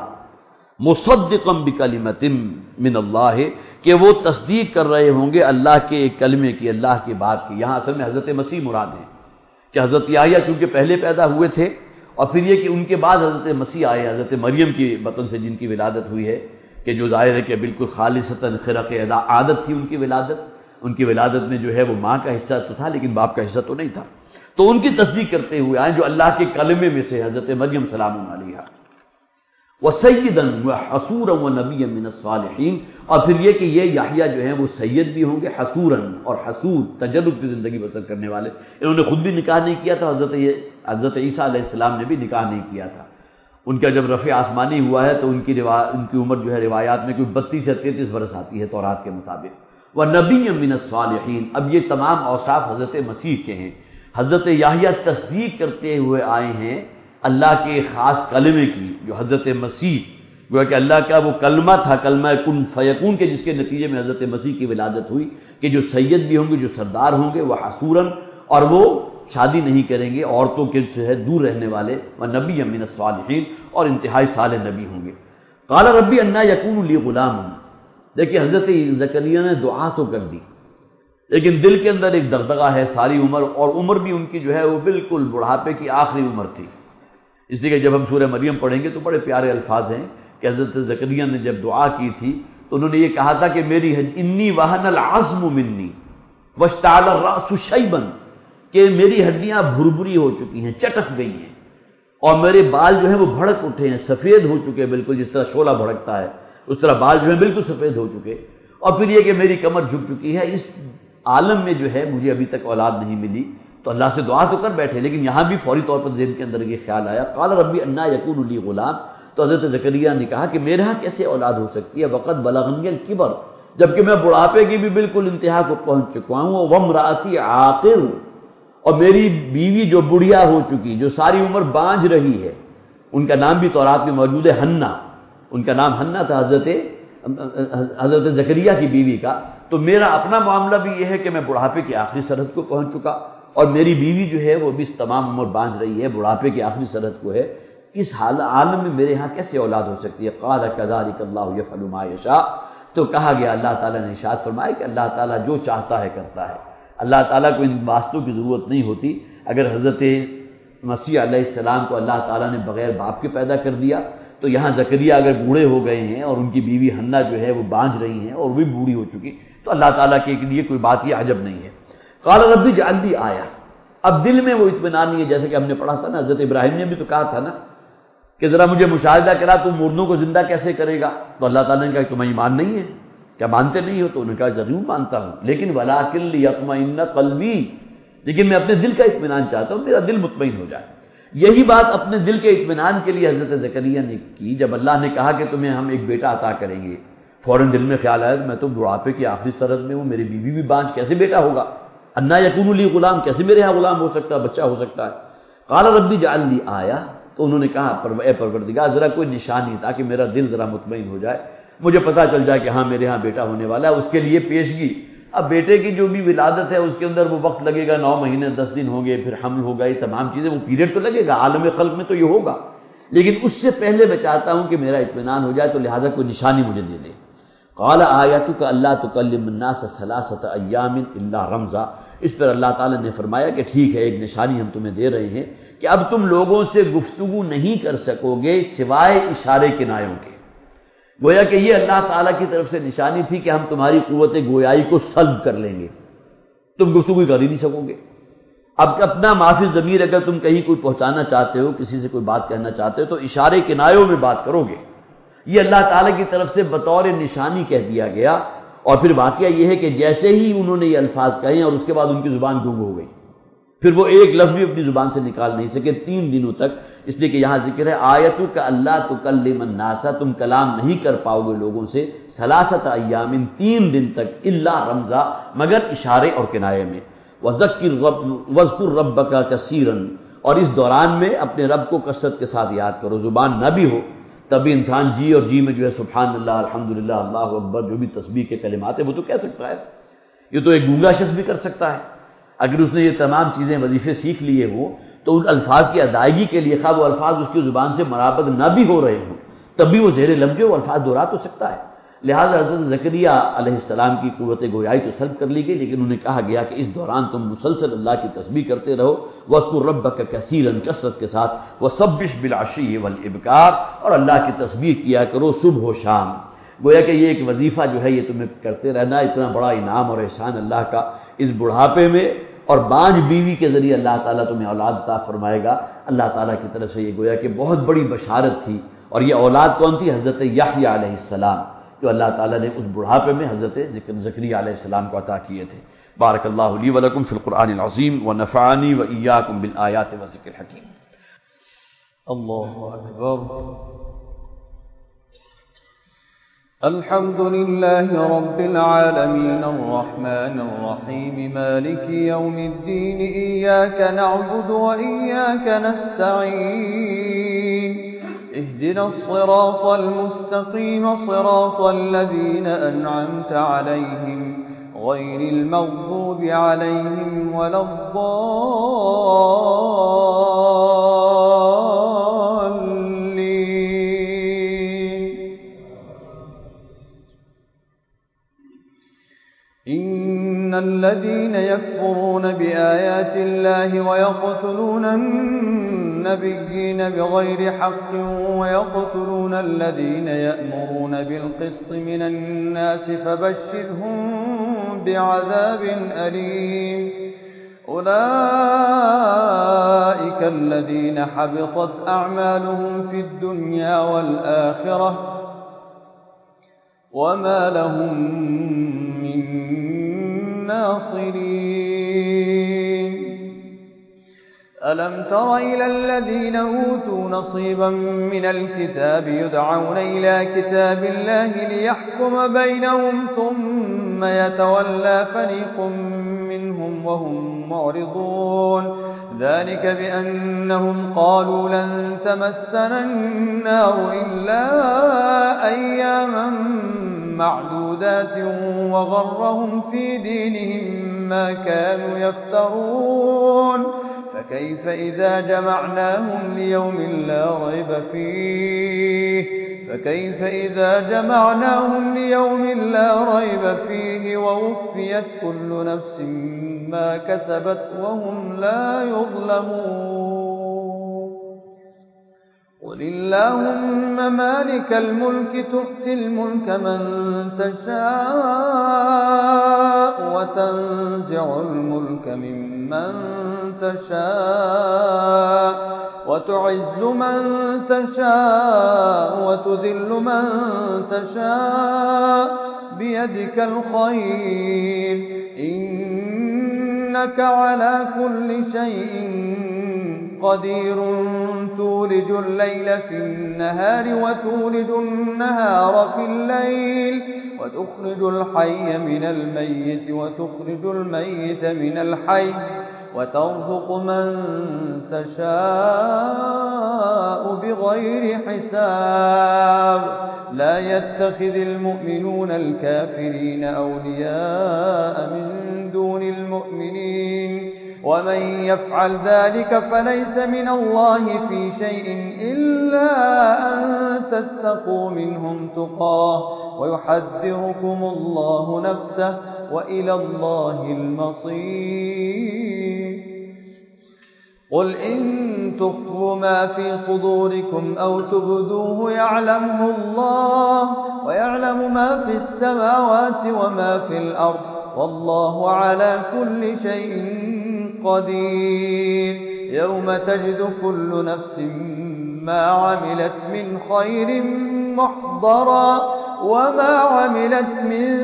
مصدقا بکلمۃ من اللہ، کہ وہ تصدیق کر رہے ہوں گے اللہ کے ایک کلمے کی، اللہ کی بات کی. یہاں اصل میں حضرت مسیح مراد ہیں کہ حضرت یحییٰ چونکہ پہلے پیدا ہوئے تھے، اور پھر یہ کہ ان کے بعد حضرت مسیح آئے، حضرت مریم کی بطن سے جن کی ولادت ہوئی ہے، کہ جو ظاہر ہے کہ بالکل خالصتاً خرق عادت تھی ان کی ولادت. ان کی ولادت میں جو ہے وہ ماں کا حصہ تو تھا لیکن باپ کا حصہ تو نہیں تھا. تو ان کی تصدیق کرتے ہوئے آئے جو اللہ کے کلمے میں سے حضرت مریم سلام علیہا. وَسَيِّدًا وَحَصُورًا وَنَبِيًّا مِّنَ الصَّالِحِينَ، اور پھر یہ کہ یہ یحییٰ جو ہیں وہ سید بھی ہوں گے، حصوراً، اور حصور تجرب کی زندگی بسر کرنے والے. انہوں نے خود بھی نکاح نہیں کیا تھا، حضرت حضرت عیسیٰ علیہ السلام نے بھی نکاح نہیں کیا تھا. ان کا جب رفع آسمانی ہوا ہے تو ان کی روا... ان کی عمر جو ہے روایات میں کوئی بتیس یا تینتیس برس آتی ہے تورات کے مطابق. وَنَبِيًّا مِّنَ الصَّالِحِينَ، اب یہ تمام اوصاف حضرت مسیح کے ہیں. حضرت یحییٰ تصدیق کرتے ہوئے آئے ہیں اللہ کے خاص کلمے کی، جو حضرت مسیح گویا کہ اللہ کا وہ کلمہ تھا، کلمہ کن فیکون کے، جس کے نتیجے میں حضرت مسیح کی ولادت ہوئی، کہ جو سید بھی ہوں گے، جو سردار ہوں گے، وہ حصوراً، اور وہ شادی نہیں کریں گے، عورتوں کے سے ہے دور رہنے والے، ونبی من الصالحین، اور انتہائی صالح نبی ہوں گے۔ قال ربی انا یکون لی غلام، دیکھیے حضرت زکریا نے دعا تو کر دی، لیکن دل کے اندر ایک دغدغہ ہے ساری عمر، اور عمر بھی ان کی جو ہے وہ بالکل بڑھاپے کی آخری عمر تھی۔ اس لیے کہ جب ہم سورہ مریم پڑھیں گے تو بڑے پیارے الفاظ ہیں کہ حضرت زکریا نے جب دعا کی تھی تو انہوں نے یہ کہا تھا کہ میری انی وہن العظم منی واشتعل الراس شیبا، کہ میری ہڈیاں بھربھری ہو چکی ہیں، چٹک گئی ہیں، اور میرے بال جو ہیں وہ بھڑک اٹھے ہیں، سفید ہو چکے ہیں، بالکل جس طرح شعلہ بھڑکتا ہے اس طرح بال جو ہیں بالکل سفید ہو چکے، اور پھر یہ کہ میری کمر جھک چکی ہے۔ اس عالم میں جو ہے مجھے ابھی تک اولاد نہیں ملی، تو اللہ سے دعا تو کر بیٹھے، لیکن یہاں بھی فوری طور پر ذہن کے اندر یہ خیال آیا، قال ربی انا یکون لی غلام، تو حضرت زکریا نے کہا کہ میرے ہاں کیسے اولاد ہو سکتی ہے، وقت بلغنی الکبر، جبکہ میں بڑھاپے کی بھی بالکل انتہا کو پہنچ چکا ہوں، وامراتی عاقر، اور میری بیوی جو بڑھیا ہو چکی، جو ساری عمر بانجھ رہی ہے، ان کا نام بھی تورات میں موجود ہے حنا، ان کا نام حنا تھا حضرت حضرت زکریا کی بیوی کا۔ تو میرا اپنا معاملہ بھی یہ ہے کہ میں بڑھاپے کی آخری سرحد کو پہنچ چکا، اور میری بیوی جو ہے وہ بھی اس تمام عمر بانجھ رہی ہے، بڑھاپے کی آخری سرحد کو ہے، اس حال عالم میں میرے ہاں کیسے اولاد ہو سکتی ہے؟ قال کذالک اللہ یفعل ما یشاء، تو کہا گیا اللہ تعالیٰ نے ارشاد فرمایا کہ اللہ تعالیٰ جو چاہتا ہے کرتا ہے، اللہ تعالیٰ کو ان واسطوں کی ضرورت نہیں ہوتی۔ اگر حضرت مسیح علیہ السلام کو اللہ تعالیٰ نے بغیر باپ کے پیدا کر دیا، تو یہاں زکریا اگر بوڑھے ہو گئے ہیں اور ان کی بیوی حنا جو ہے وہ بانجھ رہی ہیں اور وہ بھی بوڑھی ہو چکی، تو اللہ تعالیٰ کے لیے کوئی بات یہ عجب نہیں ہے۔ قال رب اجعل لی آیہ، اب دل میں وہ اطمینان نہیں ہے، جیسے کہ ہم نے پڑھا تھا نا، حضرت ابراہیم نے بھی تو کہا تھا نا کہ ذرا مجھے مشاہدہ کرا تو مردوں کو زندہ کیسے کرے گا، تو اللہ تعالیٰ نے کہا کہ تمہیں ایمان نہیں ہے کیا، مانتے نہیں ہو؟ تو انہوں نے کہا ضرور مانتا ہوں، لیکن ولکن لیطمئن قلبی، لیکن میں اپنے دل کا اطمینان چاہتا ہوں، میرا دل مطمئن ہو جائے۔ یہی بات اپنے دل کے اطمینان کے لیے حضرت زکریا نے کی، جب اللہ نے کہا کہ تمہیں ہم ایک بیٹا عطا کریں گے، فوراً دل میں خیال آیا میں تو بڑھاپے کی آخری سرحد میں ہوں، میری بیوی بھی بانجھ، کیسے بیٹا ہوگا؟ انا یکون لی غلام، کیسے میرے یہاں غلام ہو سکتا ہے، بچہ ہو سکتا ہے؟ قال ربی اجعل لی آیہ، تو انہوں نے کہا اے پروردگار ذرا کوئی نشانی تاکہ میرا دل ذرا مطمئن ہو جائے، مجھے پتہ چل جائے کہ ہاں میرے ہاں بیٹا ہونے والا ہے۔ اس کے لیے پیشگی، اب بیٹے کی جو بھی ولادت ہے اس کے اندر وہ وقت لگے گا، نو مہینے دس دن ہوں گے، پھر حمل ہوگا، یہ تمام چیزیں، وہ پیریڈ تو لگے گا، عالم خلق میں تو یہ ہوگا، لیکن اس سے پہلے میں چاہتا ہوں کہ میرا اطمینان ہو جائے، تو لہٰذا کوئی نشانی مجھے دے دے۔ قال آیتک اللہ تکلم الناس ثلاثۃ ایام الا رمزا، اس پر اللہ تعالیٰ نے فرمایا کہ ٹھیک ہے، ایک نشانی ہم تمہیں دے رہے ہیں کہ اب تم لوگوں سے گفتگو نہیں کر سکو گے سوائے اشارے کنایوں کے۔ گویا کہ یہ اللہ تعالیٰ کی طرف سے نشانی تھی کہ ہم تمہاری قوت گویائی کو سلب کر لیں گے، تم گفتگو کر ہی نہیں سکو گے۔ اب اپنا معافی ضمیر اگر تم کہیں کوئی پہنچانا چاہتے ہو، کسی سے کوئی بات کہنا چاہتے ہو، تو اشارے کنایوں میں بات کرو گے، یہ اللہ تعالیٰ کی طرف سے بطور نشانی کہہ دیا گیا۔ اور پھر واقعہ یہ ہے کہ جیسے ہی انہوں نے یہ الفاظ کہے اور اس کے بعد ان کی زبان گم ہو گئی، پھر وہ ایک لفظ بھی اپنی زبان سے نکال نہیں سکے تین دنوں تک، اس لیے کہ یہاں ذکر ہے آیتو کا اللہ تکلم الناس، تم کلام نہیں کر پاؤ گے لوگوں سے، ثلاثۃ ایام، تین دن تک، الا رمزا، مگر اشارے اور کنایے میں، وذکر رب واذکر ربک کثیرا، اور اس دوران میں اپنے رب کو کثرت کے ساتھ یاد کرو، زبان نہ بھی ہو تبھی انسان جی اور جی میں جو ہے سبحان اللہ، الحمدللہ، اللہ اکبر، جو بھی تسبیح کے کلمات ہیں وہ تو کہہ سکتا ہے، یہ تو ایک گونگا شخص بھی کر سکتا ہے۔ اگر اس نے یہ تمام چیزیں وظیفے سیکھ لیے ہوں تو ان الفاظ کی ادائیگی کے لیے خواہ وہ الفاظ اس کی زبان سے مرابط نہ بھی ہو رہے ہوں تب بھی وہ زیر لفظ وہ الفاظ دہرا تو سکتا ہے۔ لہٰذا حضرت زکریا علیہ السلام کی قوت گویائی تو سلب کر لی گئی، لیکن انہیں کہا گیا کہ اس دوران تم مسلسل اللہ کی تسبیح کرتے رہو، وَاذْكُر رَبَّكَ كَثِيرًا، کثرت کے ساتھ، وَسَبِّحْ بِالْعَشِيِّ وَالْإِبْكَارِ، اور اللہ کی تسبیح کیا کرو صبح و شام۔ گویا کہ یہ ایک وظیفہ جو ہے یہ تمہیں کرتے رہنا، اتنا بڑا انعام اور احسان اللہ کا اس بڑھاپے میں، اور بانجھ بیوی کے ذریعے اللہ تعالیٰ تمہیں اولاد عطا فرمائے گا، اللہ تعالیٰ کی طرف سے یہ گویا کہ بہت بڑی بشارت تھی۔ اور یہ اولاد کون تھی؟ حضرت یحییٰ علیہ السلام، جو اللہ تعالیٰ نے اس بڑھاپے میں حضرت زکریا علیہ السلام کو عطا کیے تھے۔ بارک اللہ لی ولکم فی القرآن العظیم ونفعنی وإیاکم بالآیات والذکر الحکیم۔ اللہ اکبر۔ الحمد لله رب العالمين الرحمن الرحيم مالك يوم الدين إياك نعبد وإياك نستعين اهدنا الصراط المستقيم صراط الذين أنعمت عليهم غير المغضوب عليهم ولا الضالين. إن الذين يكفرون بآيات الله ويقتلون النبيين بغير حق ويقتلون الذين يأمرون بالقسط من الناس فبشرهم بعذاب أليم. أولئك الذين حبطت أعمالهم في الدنيا والآخرة وما لهم من ناصرين. ألم تر إلى الذين أوتوا نصيبا من الكتاب يدعون إلى كتاب الله ليحكم بينهم ثم يتولى فريق منهم وهم معرضون. ذلك بأنهم قالوا لن تمسنا النار إلا أياما معدودات وغرهم في دينهم ما كانوا يفترون. فكيف إذا جمعناهم ليوم لا ريب فيه فكيف إذا جمعناهم ليوم لا ريب فيه ووفيت كل نفس ما كسبت وهم لا يظلمون. قل اللهم مالك الملك تؤتي الملك من تشاء وتنزع الملك ممن تشاء وتعز من تشاء وتذل من تشاء بيدك الخير إنك على كل شيء قدير. تولج الليل في النهار وتولج النهار في الليل وتخرج الحي من الميت وتخرج الميت من الحي وترزق من تشاء بغير حساب. لا يتخذ المؤمنون الكافرين أولياء من دون المؤمنين ومن يفعل ذلك فليس من الله في شيء إلا أن تتقوا منهم تقاه ويحذركم الله نفسه وإلى الله المصير. قل إن تخفوا ما في صدوركم أو تبدوه يعلمه الله ويعلم ما في السماوات وما في الأرض والله على كل شيء قدير. يوم تجد كل نفس ما عملت من خير محضرا وما عملت من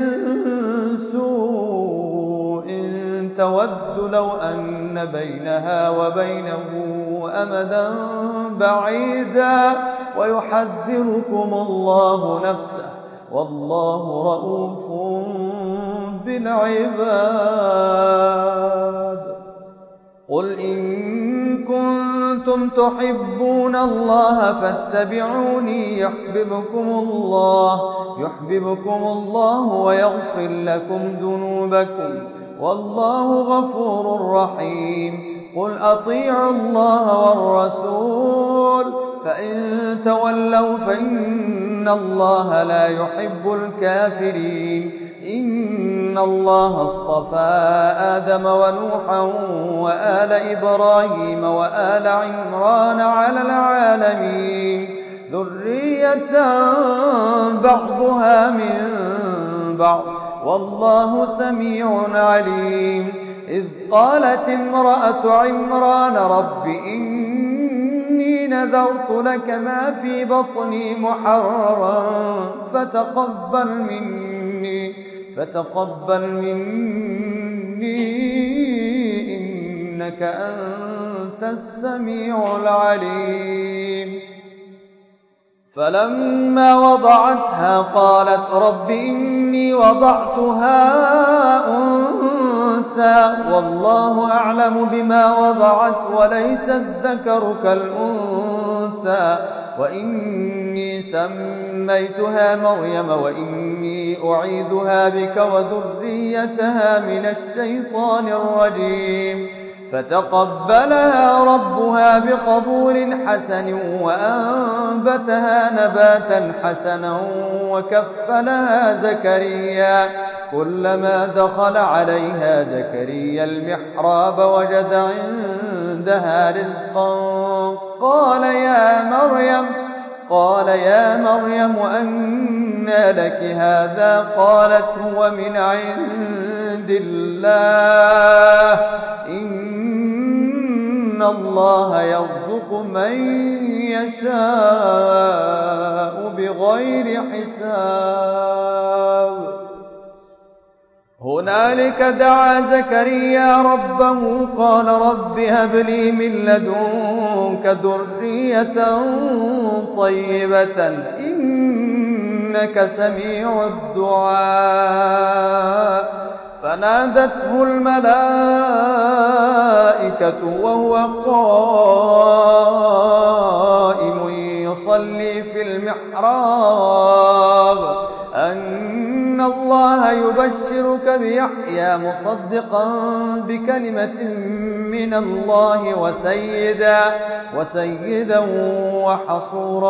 سوء تود لو أن بينها وبينه أمدا بعيدا ويحذركم الله نفسه والله رؤوف بالعباد. قل إن كنتم تحبون الله فاتبعوني يحببكم الله يحببكم الله ويغفر لكم ذنوبكم والله غفور رحيم. قل أطيعوا الله والرسول فإن تولوا فإن الله لا يحب الكافرين. إن الله اصطفى آدم ونوحا وآل إبراهيم وآل عمران على العالمين ذرية بعضها من بعض والله سميع عليم. إذ قالت امرأة عمران رب إني نذرت لك ما في بطني محررا فتقبل مني فتقبل مني إنك أنت السميع العليم. فلما وضعتها قالت رب إني وضعتها أنثى والله أعلم بما وضعت وليس الذكر كالأنثى وإني سميتها مريم وإني أعيذها بك وذريتها من الشيطان الرجيم فتقبلها ربها بقبول حسن وأنبتها نباتا حسنا وكفلها زكريا كلما دخل عليها زكريا المحراب وجد عندها رزقا قال يا مريم قال يا مريم أنى لك هذا قالت هو من عند الله إن الله يرزق من يشاء بغير حساب هنالك دعا زكريا ربه قال رب هب لي من لدنك ذرية طيبة إنك سميع الدعاء فنادته الملائكة وهو قائم يصلي في المحراب أن الله يبشرك بيحيى مصدقا بكلمة من الله وسيدا وسيدا وحصورا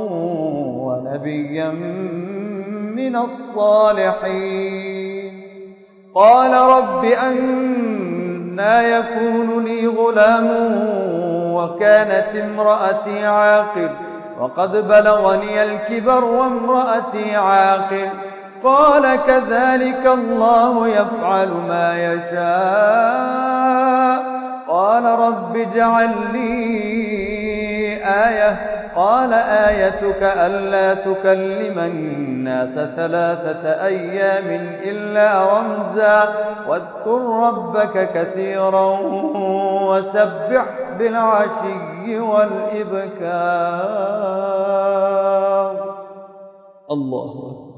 ونبيا من الصالحين قال رب أنى يكون لي غلام وكانت امرأتي عاقر وقد بلغني الكبر وامرأتي عاقر قال كذلك الله يفعل ما يشاء قال رب اجعل لي آية قال آيتك ألا تكلم الناس ثلاثة أيام إلا رمزا واذكر ربك كثيرا وسبح بالعشي والإبكار الله أكبر.